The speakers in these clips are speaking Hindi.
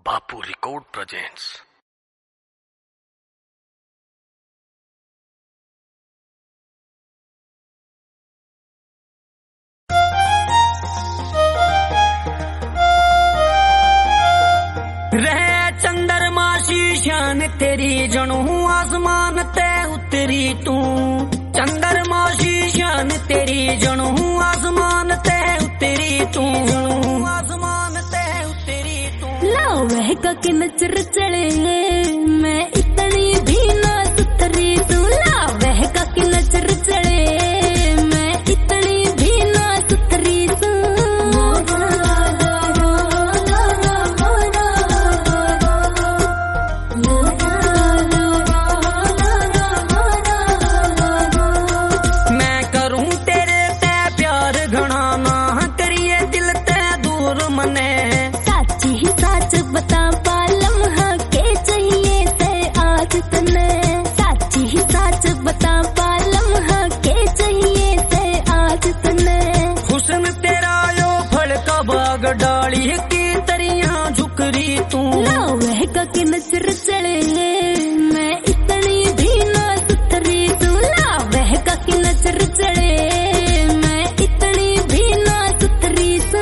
बापू रिकॉर्ड प्रेजेंट्स। रह चंद्रमा शीशान तेरी जनू आसमान ते उतरी तू। चंद्रमा शीशान तेरी जनू आसमान ते उतरी तू। आसमान ते उतरी तू। लाओ वह का के नजर चले मैं इतनी भी ना सुथरी तू। लाओ वह का के नजर चले मैं इतनी भी ना सुथरी तू। मैं करूं तेरे ते प्यार घना ना करिए दिल ते दूर मने। साची ही साच बता पा लम्हा के चाहिए ते आज तने। साची ही साच बता पा लम्हा के चाहिए ते आज तने। हुस्न तेरा यो फल का बाग डाली की तरियां झुकरी तू। लाओ वह का के नजर चले मैं इतनी भी ना सुथरी तू। लाओ वह का के नजर चले मैं इतनी भी ना सुथरी तू।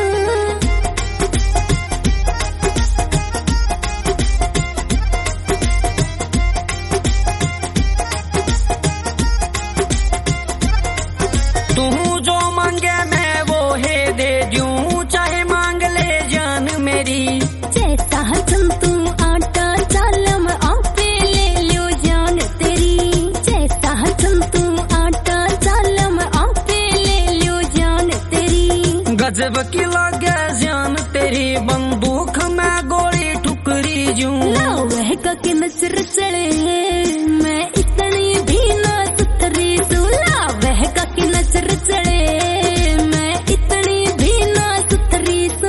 तू जो मांगे मैं वो है दे दूं चाहे मांग ले जान मेरी। जैसा हसन तू आटा चालम आपे ले लियो जान तेरी। जैसा हसन तू आटा चालम आपे ले लियो जान तेरी। गजब की लागे जान तेरी बंदूक में गोली ठुकरी जूं। लाओ वह का के नजर चले मैं इतनी भी ना सुथरी तू। लाओ वह का के नजर चले मैं इतनी भी ना सुथरी तू।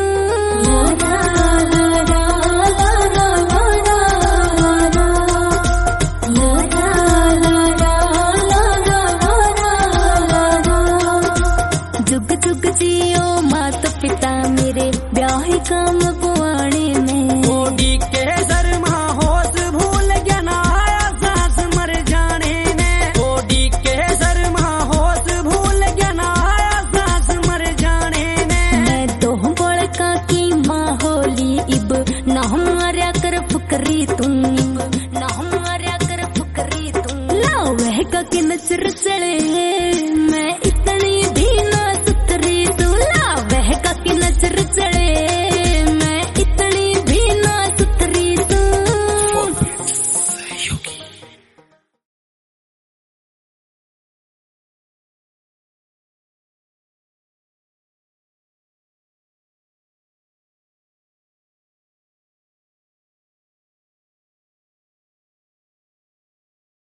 जुग जुग जियो माता पिता मेरे ब्याह काम बुआने में। ओडी के शर्मा होश भूल गया ना आया सांस मर जाने ने। ओडी के शर्मा होश भूल गया ना आया सांस मर जाने ने। मैं दो बड़का की माँ होली इब ना हमारा कर फुकरी तुम। ना हमारा कर फुकरी तुम। लाओ वह का के नजर चले